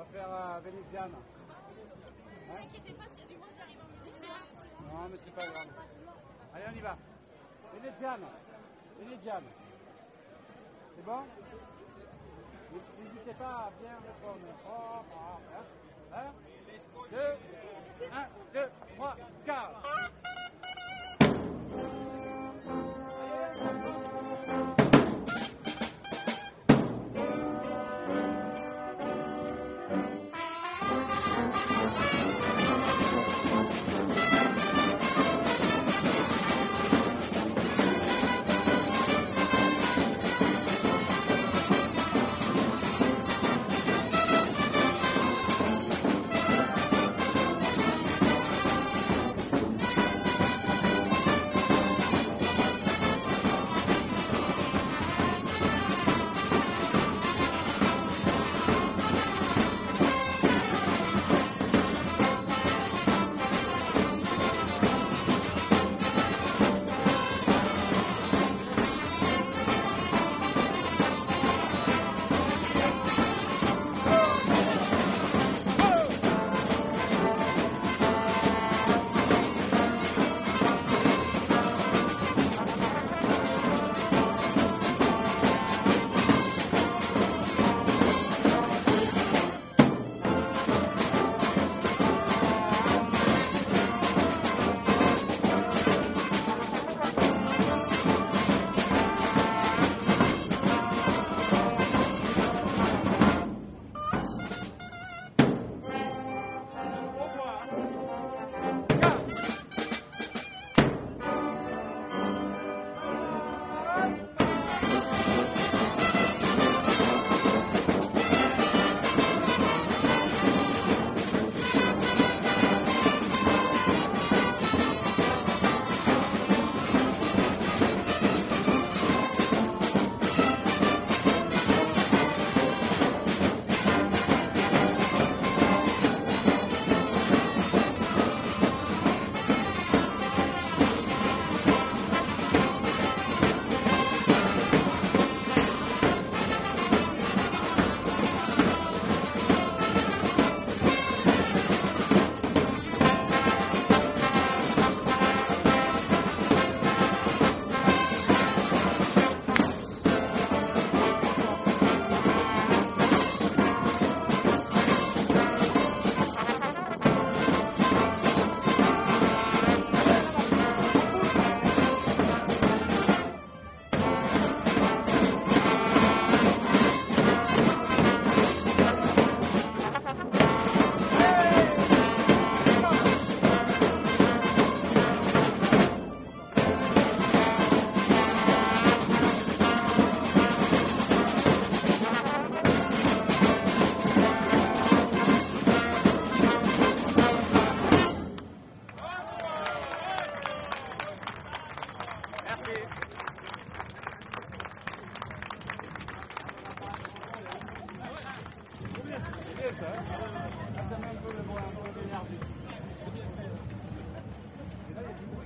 faire vénéziane. Ne vous inquiétez pas, s'il y a du monde qui arrive en musique, c'est aussi. Non, mais c'est pas grave. Allez, on y va. Vénéziane. Vénéziane. C'est bon? N'hésitez pas à bien répondre. Oh, oh, hein? 1, 2, 3, 4. C'est bien ça, hein? Ça met un peu le bois, un peu d'énergie.